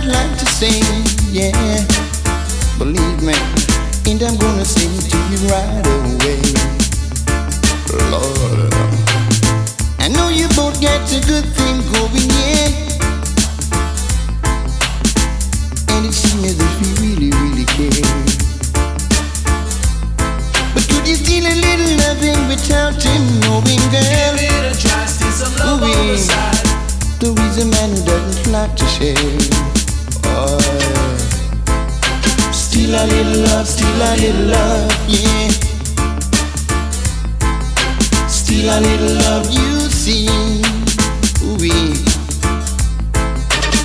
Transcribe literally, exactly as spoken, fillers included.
I'd like to sing, yeah. Believe me, and I'm gonna sing to you right away. Lord, I know you both got a good thing going, yeah. And it seems that we really, really care. But could you steal a little loving without him knowing, girl? Give it a try, still some love on the side. The reason man who doesn't like to share. Oh, steal a little love, steal a little love, yeah. Steal a little love, you see.